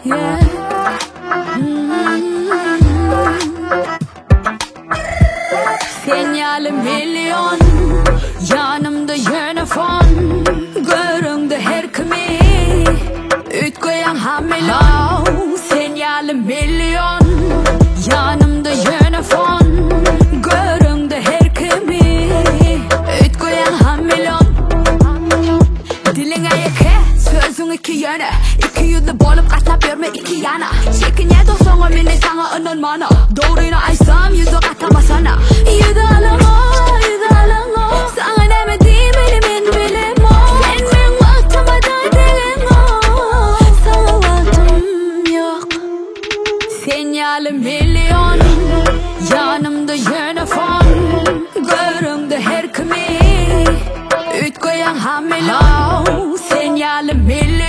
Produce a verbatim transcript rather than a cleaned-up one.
yeah. Hmm. Sinyali milyon, yanımda yine fon. Göründü her kimi, ütkoyan hamilon. Sinyali milyon, yanımda yine fon. Göründü her kimi, ütkoyan hamilon. Diline yeke, sözün iki yöne. İki yüzlü bolup katlap yorma iki yana. Çekinye dostuma mini sana ınanmana. Doğruyla aysam yüzü katlamasana. Yüzü alama, yüzü alama. Sana demediğim elimin bilim o. Sen benim vaktıma da dilin o. Sana vaktim yok. Sinyali milyon, yanımda yine fon. Göründü her kimi, ütkoyan hamilon. Sinyali milyon.